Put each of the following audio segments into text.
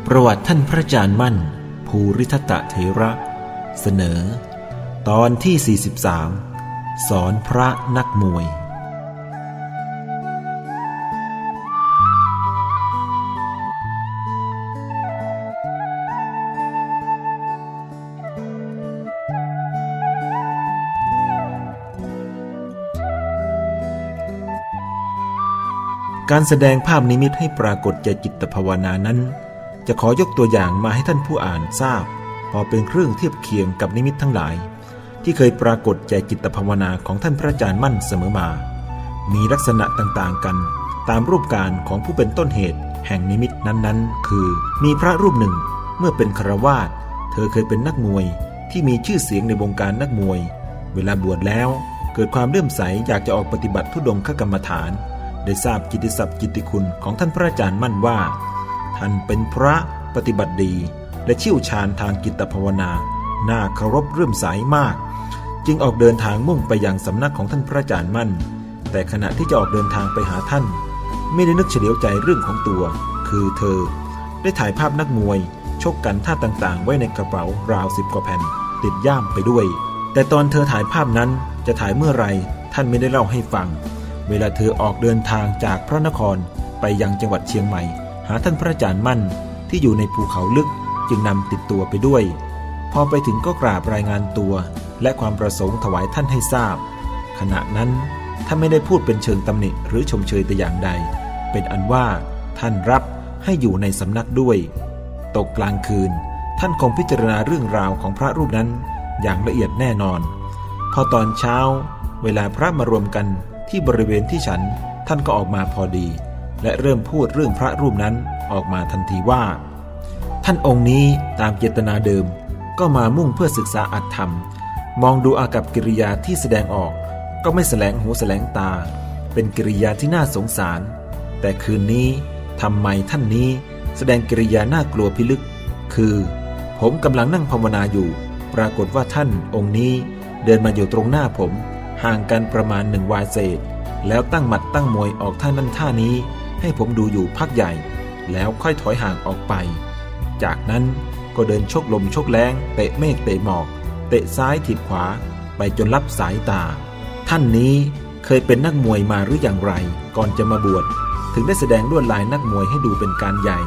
ประวัติท่านพระอาจารย์มั่นภูริทัตตเถระเสนอตอนที่43สอนพระนักมวยการแสดงภาพนิมิตให้ปรากฏแก่จิตภาวนานั้นจะขอยกตัวอย่างมาให้ท่านผู้อ่านทราบพอเป็นเครื่องเทียบเคียงกับนิมิตทั้งหลายที่เคยปรากฏแก่จิตภาวนาของท่านพระอาจารย์มั่นเสมอมามีลักษณะต่างๆกันตามรูปการของผู้เป็นต้นเหตุแห่งนิมิตนั้นๆคือมีพระรูปหนึ่งเมื่อเป็นฆราวาสเธอเคยเป็นนักมวยที่มีชื่อเสียงในวงการนักมวยเวลาบวชแล้วเกิดความเลื่อมใสอยากจะออกปฏิบัติธุดงคกรรมฐานได้ทราบกิตติศัพท์กิตติคุณของท่านพระอาจารย์มั่นว่าท่านเป็นพระปฏิบัติดีและเชี่ยวชาญทางจิตภาวนาน่าเคารพเลื่อมใสมากจึงออกเดินทางมุ่งไปยังสำนักของท่านพระอาจารย์มั่นแต่ขณะที่จะออกเดินทางไปหาท่านไม่ได้นึกเฉลียวใจเรื่องของตัวคือเธอได้ถ่ายภาพนักมวยชกกันท่าต่างๆไว้ในกระเป๋าราว10 กว่าแผ่นติดย่ามไปด้วยแต่ตอนเธอถ่ายภาพนั้นจะถ่ายเมื่อไรท่านไม่ได้เล่าให้ฟังเวลาเธอออกเดินทางจากพระนครไปยังจังหวัดเชียงใหม่หาท่านพระอาจารย์มั่นที่อยู่ในภูเขาลึกจึงนำติดตัวไปด้วยพอไปถึงก็กราบรายงานตัวและความประสงค์ถวายท่านให้ทราบขณะนั้นท่านไม่ได้พูดเป็นเชิงตำหนิหรือชมเชยแต่อย่างใดเป็นอันว่าท่านรับให้อยู่ในสำนักด้วยตกกลางคืนท่านคงพิจารณาเรื่องราวของพระรูปนั้นอย่างละเอียดแน่นอนพอตอนเช้าเวลาพระมารวมกันที่บริเวณที่ฉันท่านก็ออกมาพอดีและเริ่มพูดเรื่องพระรูปนั้นออกมาทันทีว่าท่านองค์นี้ตามเจตนาเดิมก็มามุ่งเพื่อศึกษาอัตธรรมมองดูอากัปกิริยาที่แสดงออกก็ไม่แสลงหูแสลงตาเป็นกิริยาที่น่าสงสารแต่คืนนี้ทำไมท่านนี้แสดงกิริยาน่ากลัวพิลึกคือผมกำลังนั่งภาวนาอยู่ปรากฏว่าท่านองค์นี้เดินมาอยู่ตรงหน้าผมห่างกันประมาณ1 วาเศษแล้วตั้งหมัดตั้งมวยออกท่านั้นท่านี้ให้ผมดูอยู่พักใหญ่แล้วค่อยถอยห่างออกไปจากนั้นก็เดินชกลมชกแรงเตะเมฆเตะหมอกเตะซ้ายถีบขวาไปจนลับสายตาท่านนี้เคยเป็นนักมวยมาหรืออย่างไรก่อนจะมาบวชถึงได้แสดงลวดลายนักมวยให้ดูเป็นการใหญ่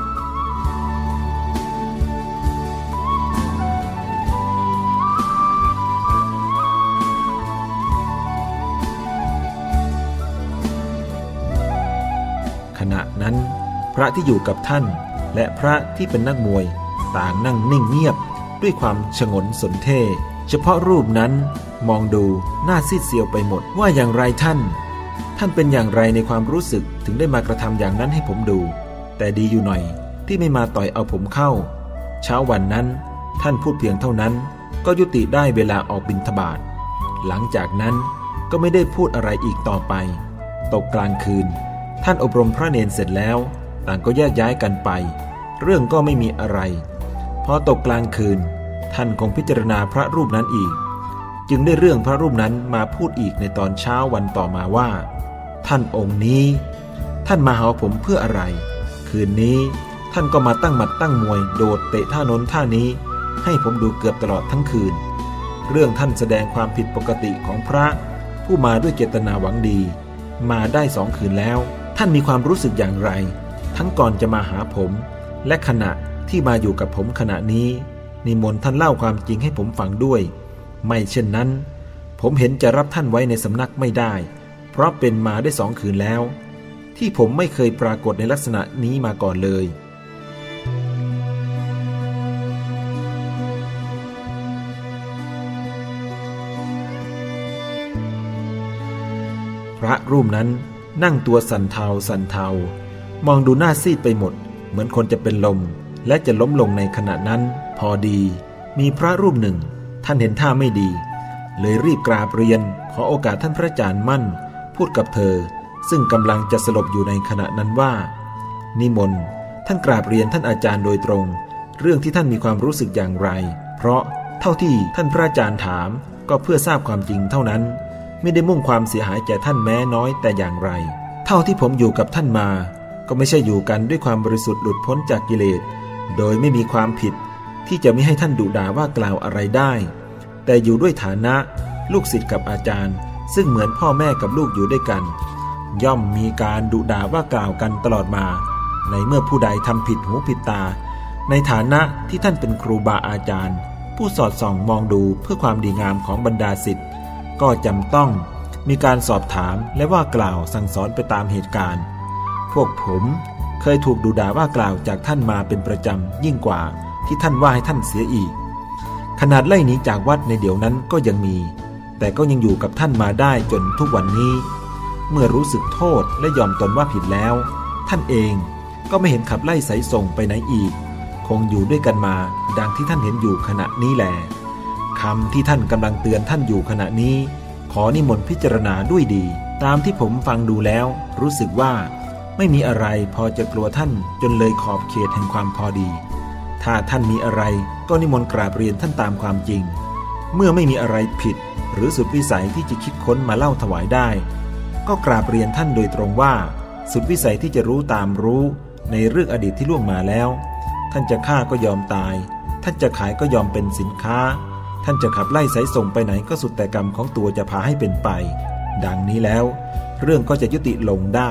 ขณะนั้นพระที่อยู่กับท่านและพระที่เป็นนักมวยต่างนั่งนิ่งเงียบด้วยความฉงนสนเท่เฉพาะรูปนั้นมองดูหน้าซีดเซียวไปหมดว่าอย่างไรท่านเป็นอย่างไรในความรู้สึกถึงได้มากระทำอย่างนั้นให้ผมดูแต่ดีอยู่หน่อยที่ไม่มาต่อยเอาผมเข้าเช้าวันนั้นท่านพูดเพียงเท่านั้นก็ยุติได้เวลาออกบิณฑบาตหลังจากนั้นก็ไม่ได้พูดอะไรอีกต่อไปตกกลางคืนท่านอบรมพระเนรเสร็จแล้วต่างก็แยกย้ายกันไปเรื่องก็ไม่มีอะไรพอตกกลางคืนท่านคงพิจารณาพระรูปนั้นอีกจึงได้เรื่องพระรูปนั้นมาพูดอีกในตอนเช้าวันต่อมาว่าท่านองค์นี้ท่านมาหาผมเพื่ออะไรคืนนี้ท่านก็มาตั้งหมัดตั้งมวยโดดเตะท่าโน้นท่านี้ให้ผมดูเกือบตลอดทั้งคืนเรื่องท่านแสดงความผิดปกติของพระผู้มาด้วยเจตนาหวังดีมาได้2 คืนแล้วท่านมีความรู้สึกอย่างไรทั้งก่อนจะมาหาผมและขณะที่มาอยู่กับผมขณะนี้นิมนต์ท่านเล่าความจริงให้ผมฟังด้วยไม่เช่นนั้นผมเห็นจะรับท่านไว้ในสำนักไม่ได้เพราะเป็นมาได้2 คืนแล้วที่ผมไม่เคยปรากฏในลักษณะนี้มาก่อนเลยพระรูปนั้นนั่งตัวสั่นเทามองดูหน้าซีดไปหมดเหมือนคนจะเป็นลมและจะล้มลงในขณะนั้นพอดีมีพระรูปหนึ่งท่านเห็นท่าไม่ดีเลยรีบกราบเรียนขอโอกาสท่านพระอาจารย์มั่นพูดกับเธอซึ่งกำลังจะสลบอยู่ในขณะนั้นว่านิมนต์ท่านกราบเรียนท่านอาจารย์โดยตรงเรื่องที่ท่านมีความรู้สึกอย่างไรเพราะเท่าที่ท่านพระอาจารย์ถามก็เพื่อทราบความจริงเท่านั้นไม่ได้มุ่งความเสียหายแก่ท่านแม้น้อยแต่อย่างไรเท่าที่ผมอยู่กับท่านมาก็ไม่ใช่อยู่กันด้วยความบริสุทธิ์หลุดพ้นจากกิเลสโดยไม่มีความผิดที่จะไม่ให้ท่านดุด่าว่ากล่าวอะไรได้แต่อยู่ด้วยฐานะลูกศิษย์กับอาจารย์ซึ่งเหมือนพ่อแม่กับลูกอยู่ด้วยกันย่อมมีการดุด่าว่ากล่าวกันตลอดมาในเมื่อผู้ใดทำผิดหูผิดตาในฐานะที่ท่านเป็นครูบาอาจารย์ผู้สอดส่องมองดูเพื่อความดีงามของบรรดาศิษย์ก็จำต้องมีการสอบถามและว่ากล่าวสั่งสอนไปตามเหตุการณ์พวกผมเคยถูกดุด่าว่ากล่าวจากท่านมาเป็นประจำยิ่งกว่าที่ท่านว่าให้ท่านเสียอีกขนาดไล่หนีจากวัดในเดี๋ยวนั้นก็ยังมีแต่ก็ยังอยู่กับท่านมาได้จนทุกวันนี้เมื่อรู้สึกโทษและยอมตนว่าผิดแล้วท่านเองก็ไม่เห็นขับไล่ไสส่งไปไหนอีกคงอยู่ด้วยกันมาดังที่ท่านเห็นอยู่ขณะนี้แลคำที่ท่านกำลังเตือนท่านอยู่ขณะนี้ขอนิมนต์พิจารณาด้วยดีตามที่ผมฟังดูแล้วรู้สึกว่าไม่มีอะไรพอจะกลัวท่านจนเลยขอบเขตแห่งความพอดีถ้าท่านมีอะไรก็นิมนต์กราบเรียนท่านตามความจริงเมื่อไม่มีอะไรผิดหรือสุดวิสัยที่จะคิดค้นมาเล่าถวายได้ก็กราบเรียนท่านโดยตรงว่าสุดวิสัยที่จะรู้ตามรู้ในเรื่องอดีตที่ล่วงมาแล้วท่านจะฆ่าก็ยอมตายท่านจะขายก็ยอมเป็นสินค้าท่านจะขับไล่ไสส่งไปไหนก็สุดแต่กรรมของตัวจะพาให้เป็นไปดังนี้แล้วเรื่องก็จะยุติลงได้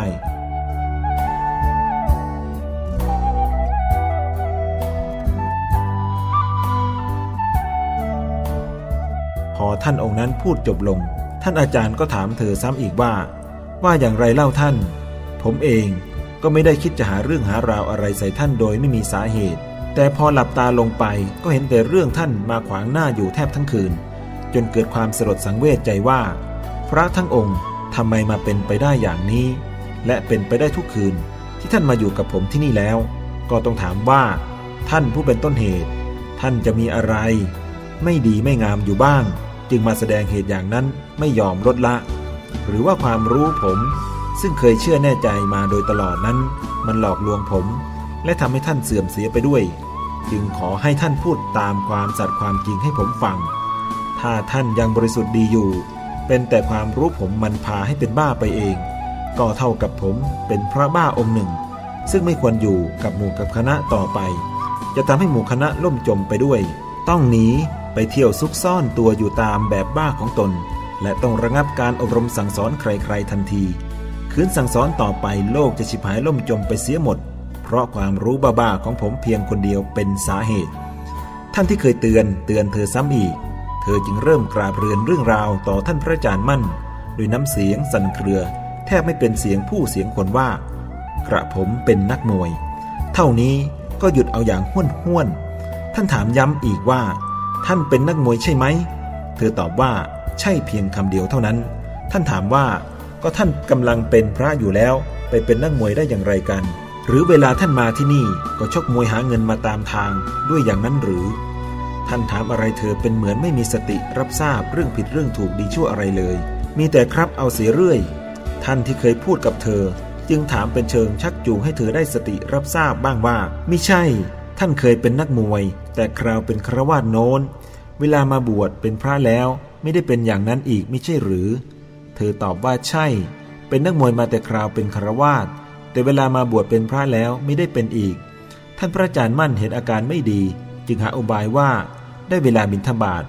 พอท่านองค์นั้นพูดจบลงท่านอาจารย์ก็ถามเธอซ้ำอีกว่าอย่างไรเล่าท่านผมเองก็ไม่ได้คิดจะหาเรื่องหาราวอะไรใส่ท่านโดยไม่มีสาเหตุแต่พอหลับตาลงไปก็เห็นแต่เรื่องท่านมาขวางหน้าอยู่แทบทั้งคืนจนเกิดความสลดสังเวชใจว่าพระทั้งองค์ทำไมมาเป็นไปได้อย่างนี้และเป็นไปได้ทุกคืนที่ท่านมาอยู่กับผมที่นี่แล้วก็ต้องถามว่าท่านผู้เป็นต้นเหตุท่านจะมีอะไรไม่ดีไม่งามอยู่บ้างจึงมาแสดงเหตุอย่างนั้นไม่ยอมลดละหรือว่าความรู้ผมซึ่งเคยเชื่อแน่ใจมาโดยตลอดนั้นมันหลอกลวงผมและทำให้ท่านเสื่อมเสียไปด้วยจึงขอให้ท่านพูดตามความสัตย์ความจริงให้ผมฟังถ้าท่านยังบริสุทธิ์ดีอยู่เป็นแต่ความรู้ผมมันพาให้เป็นบ้าไปเองก็เท่ากับผมเป็นพระบ้าองค์หนึ่งซึ่งไม่ควรอยู่กับหมู่กับคณะต่อไปจะทำให้หมู่คณะล่มจมไปด้วยต้องหนีไปเที่ยวซุกซ่อนตัวอยู่ตามแบบบ้าของตนและต้องระงับการอบรมสั่งสอนใครๆทันทีคืนสั่งสอนต่อไปโลกจะฉิบหายล่มจมไปเสียหมดเพราะความรู้บ้าๆของผมเพียงคนเดียวเป็นสาเหตุท่านที่เคยเตือนเธอซ้ำอีกเธอจึงเริ่มกราบเรียนเรื่องราวต่อท่านพระอาจารย์มั่นด้วยน้ำเสียงสั่นเครือแทบไม่เป็นเสียงผู้เสียงคนว่ากระผมเป็นนักมวยเท่านี้ก็หยุดเอาอย่างห้วนท่านถามย้ำอีกว่าท่านเป็นนักมวยใช่ไหมเธอตอบว่าใช่เพียงคำเดียวเท่านั้นท่านถามว่าก็ท่านกำลังเป็นพระอยู่แล้วไปเป็นนักมวยได้อย่างไรกันหรือเวลาท่านมาที่นี่ก็ชกมวยหาเงินมาตามทางด้วยอย่างนั้นหรือท่านถามอะไรเธอเป็นเหมือนไม่มีสติรับทราบเรื่องผิดเรื่องถูกดีชั่วอะไรเลยมีแต่ครับเอาเสียเรื่อยท่านที่เคยพูดกับเธอจึงถามเป็นเชิงชักจูงให้เธอได้สติรับทราบบ้างว่ามิใช่ท่านเคยเป็นนักมวยแต่คราวเป็นฆราวาสโน้นเวลามาบวชเป็นพระแล้วไม่ได้เป็นอย่างนั้นอีกไม่ใช่หรือเธอตอบว่าใช่เป็นนักมวยมาแต่คราวเป็นฆราวาสแต่เวลามาบวชเป็นพระแล้วไม่ได้เป็นอีกท่านพระอาจารย์มั่นเห็นอาการไม่ดีจึงหาอุบายว่าได้เวลาบิณฑบาต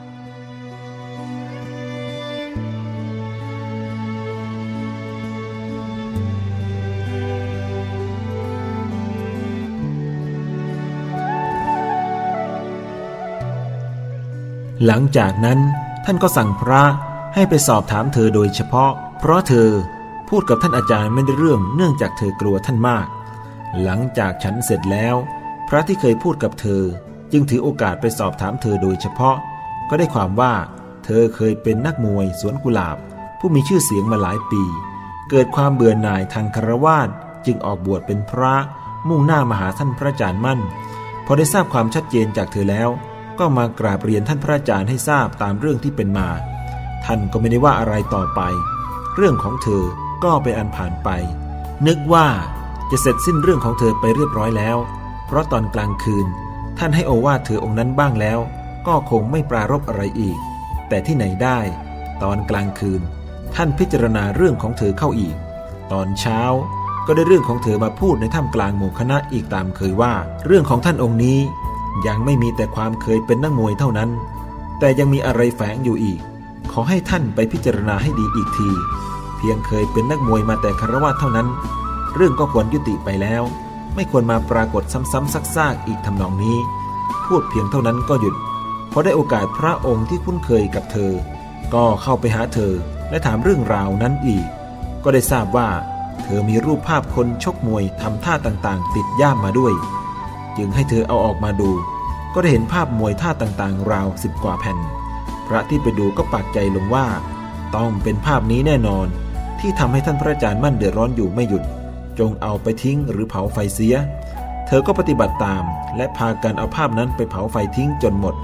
หลังจากนั้นท่านก็สั่งพระให้ไปสอบถามเธอโดยเฉพาะเพราะเธอพูดกับท่านอาจารย์ไม่ได้เรื่องเนื่องจากเธอกลัวท่านมากหลังจากฉันเสร็จแล้วพระที่เคยพูดกับเธอจึงถือโอกาสไปสอบถามเธอโดยเฉพาะก็ได้ความว่าเธอเคยเป็นนักมวยสวนกุหลาบผู้มีชื่อเสียงมาหลายปีเกิดความเบื่อหน่ายทางฆราวาสจึงออกบวชเป็นพระมุ่งหน้ามาหาท่านพระอาจารย์มั่นพอได้ทราบความชัดเจนจากเธอแล้วก็มากราบเรียนท่านพระอาจารย์ให้ทราบตามเรื่องที่เป็นมาท่านก็ไม่ได้ว่าอะไรต่อไปเรื่องของเธอก็เป็นอันผ่านไปนึกว่าจะเสร็จสิ้นเรื่องของเธอไปเรียบร้อยแล้วเพราะตอนกลางคืนท่านให้โอวาทเธอองค์นั้นบ้างแล้วก็คงไม่ปรารภอะไรอีกแต่ที่ไหนได้ตอนกลางคืนท่านพิจารณาเรื่องของเธอเข้าอีกตอนเช้าก็ก็ได้เรื่องของเธอมาพูดในท่ามกลางหมู่คณะอีกตามเคยว่าเรื่องของท่านองค์นี้ยังไม่มีแต่ความเคยเป็นนักมวยเท่านั้นแต่ยังมีอะไรแฝงอยู่อีกขอให้ท่านไปพิจารณาให้ดีอีกทีเพียงเคยเป็นนักมวยมาแต่คฤหัสถ์เท่านั้นเรื่องก็ควรยุติไปแล้วไม่ควรมาปรากฏซ้ำๆซากๆอีกทำนองนี้พูดเพียงเท่านั้นก็หยุดพอได้โอกาสพระองค์ที่คุ้นเคยกับเธอก็เข้าไปหาเธอและถามเรื่องราวนั้นอีกก็ได้ทราบว่าเธอมีรูปภาพคนชกมวยทำท่าต่างๆติดย่ามมาด้วยจึงให้เธอเอาออกมาดูก็ได้เห็นภาพมวยท่าต่างๆราว10 กว่าแผ่นพระที่ไปดูก็ปักใจลงว่าต้องเป็นภาพนี้แน่นอนที่ทำให้ท่านพระอาจารย์มั่นเดือดร้อนอยู่ไม่หยุดจงเอาไปทิ้งหรือเผาไฟเสียเธอก็ปฏิบัติตามและพากันเอาภาพนั้นไปเผาไฟทิ้งจนหมด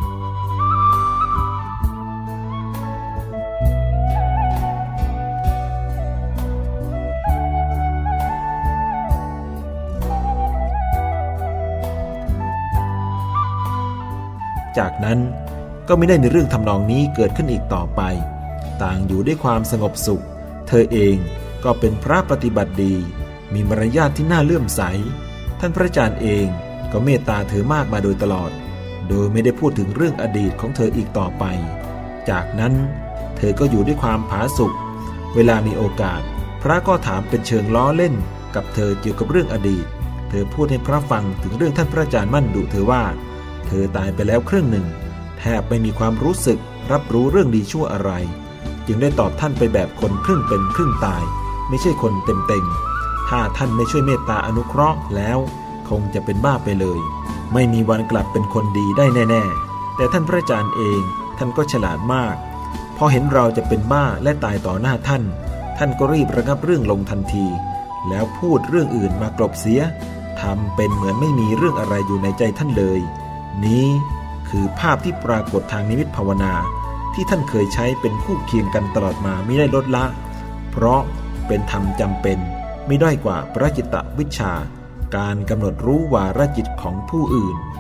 จากนั้นก็ไม่ได้มีเรื่องทำนองนี้เกิดขึ้นอีกต่อไปต่างอยู่ด้วยความสงบสุขเธอเองก็เป็นพระปฏิบัติดีมีมารยาทที่น่าเลื่อมใสท่านพระอาจารย์เองก็เมตตาเธอมากมาโดยตลอดโดยไม่ได้พูดถึงเรื่องอดีตของเธออีกต่อไปจากนั้นเธอก็อยู่ด้วยความผาสุกเวลามีโอกาสพระก็ถามเป็นเชิงล้อเล่นกับเธอเกี่ยวกับเรื่องอดีตเธอพูดให้พระฟังถึงเรื่องท่านพระอาจารย์มั่นดุเธอว่าเธอตายไปแล้วครึ่งหนึ่งแทบไม่มีความรู้สึกรับรู้เรื่องดีชั่วอะไรจึงได้ตอบท่านไปแบบคนครึ่งเป็นครึ่งตายไม่ใช่คนเต็มๆถ้าท่านไม่ช่วยเมตตาอนุเคราะห์แล้วคงจะเป็นบ้าไปเลยไม่มีวันกลับเป็นคนดีได้แน่ๆแต่ท่านพระอาจารย์เองท่านก็ฉลาดมากพอเห็นเราจะเป็นบ้าและตายต่อหน้าท่านท่านก็รีบระงับเรื่องลงทันทีแล้วพูดเรื่องอื่นมากลบเสียทำเป็นเหมือนไม่มีเรื่องอะไรอยู่ในใจท่านเลยนี้คือภาพที่ปรากฏทางนิมิตภาวนาที่ท่านเคยใช้เป็นคู่เคียงกันตลอดมาไม่ได้ลดละเพราะเป็นธรรมจำเป็นไม่ด้อยกว่าพระจิตตวิชชาการกำหนดรู้วาระจิตของผู้อื่น